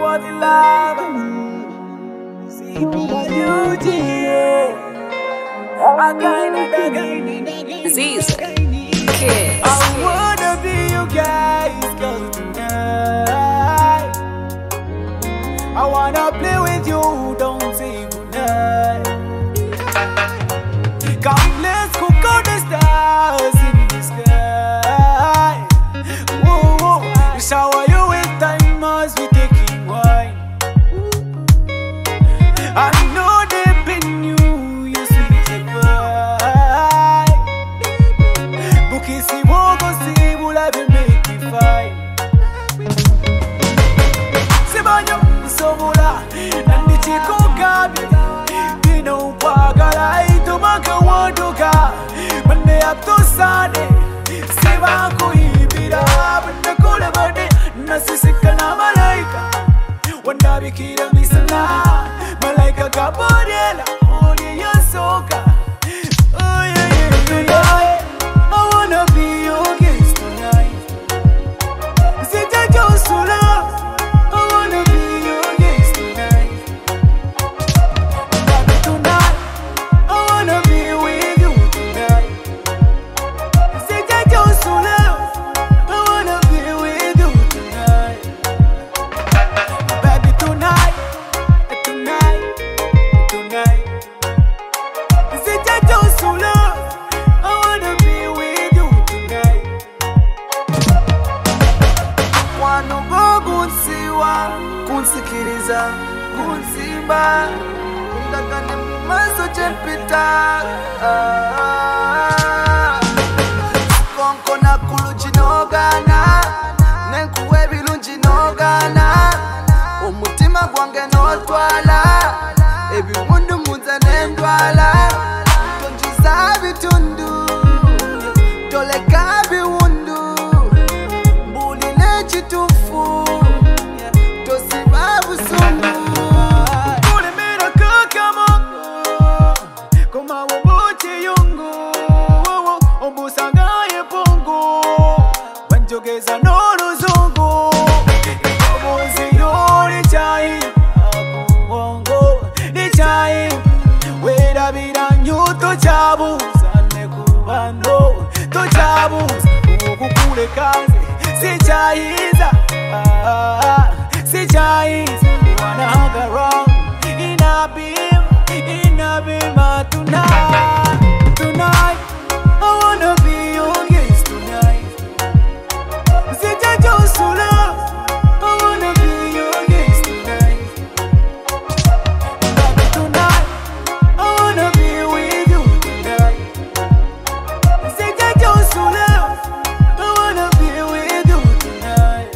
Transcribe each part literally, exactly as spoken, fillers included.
for the love. See my beauty. I got it again. Ziz, Kiss. I wanna be you guys, cause tonight I wanna play with you, don't say goodnight. Come, let's cook out the stars in the sky. Whoa, whoa. Shower you with time as we taking wine. I know deep in you, you sweet and fine. Buki si wogo si bula be make me fine. Sebanyo sobula nandi chiko kabi. Dino upagala ito maka wanduka. Mande apto sade seba kuibira. Banda kule bade nasisika na malaika. Wanda bikira misana malaika kabodela. Only your soka. Oh yeah yeah tonight I wanna be your guest tonight. Sit at your soul. I wanna be your guest tonight. Baby tonight I wanna be with you tonight. Sit at your soul. I wanna be with you tonight. Baby tonight, tonight, tonight. Sit at your soul. I wanna be with you tonight. Wano go kunsiwa, kunsikiriza, kunsimba. Ndakane mumaso chempita. Konko na kulujinogana, nenkuwe bilunjinogana. Umutima gwange notwala, ebiwundu munze nendwala. Tonjiza bitundu, toleka biwundu. Mbulile chitufu, tosiba busungu. Kule mera kakamongo, koma wabuchi yungu. Ombusagaye pongo, banjogeza n'oluzungu. Obuziro lichai, akubongo lichai. Werabira nnyo tochabuza ne kubano tochabuza. Okukuleka nze sikyayiza, ah, sikyayiza. Wanna hug around in a beam, in a beam tonight. Tonight I wanna be your guest tonight. Sit at your soul. I wanna be your guest tonight. Baby tonight I wanna be with you tonight. Sit at your soul. I wanna be with you tonight.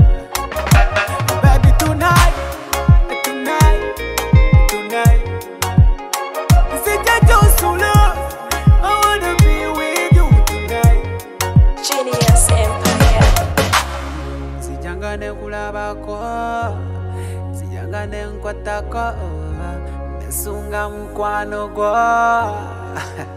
Baby tonight, tonight, tonight. Sit at your soul. I wanna be with you tonight. Genius Empire. Sijangane kulabako, sijangane nkwatako, nesunga mukwano gwo.